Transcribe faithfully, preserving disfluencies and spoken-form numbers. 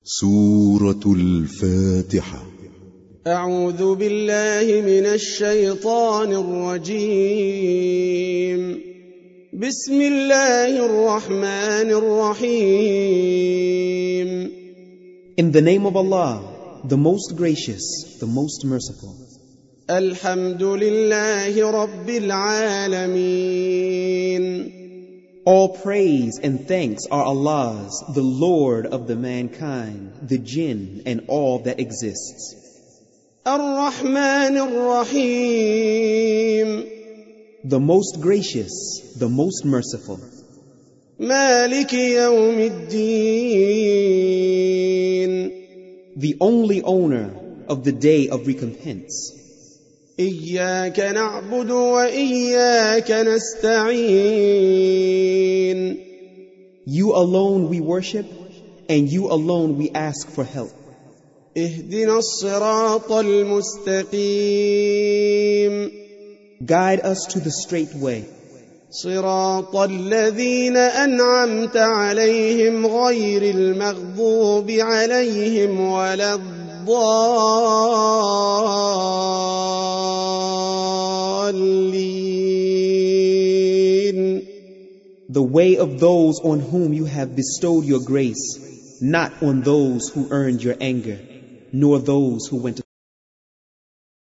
سورة الفاتحة. أعوذ بالله من الشيطان الرجيم. بسم الله الرحمن الرحيم. In the name of Allah, the most gracious, the most merciful. الحمد لله رب العالمين. All praise and thanks are Allah's, the Lord of the mankind, the jinn, and all that exists. الرحمن الرحيم. The most gracious, the most merciful. مالك يوم الدين. The only owner of the day of recompense. إياك نعبد وإياك نستعين. You alone we worship, and you alone we ask for help. اهدنا الصراط المستقيم. Guide us to the straight way. صراط الذين أنعمت عليهم غير المغضوب عليهم ولا الضالين. The way of those on whom you have bestowed your grace, not on those who earned your anger, nor those who went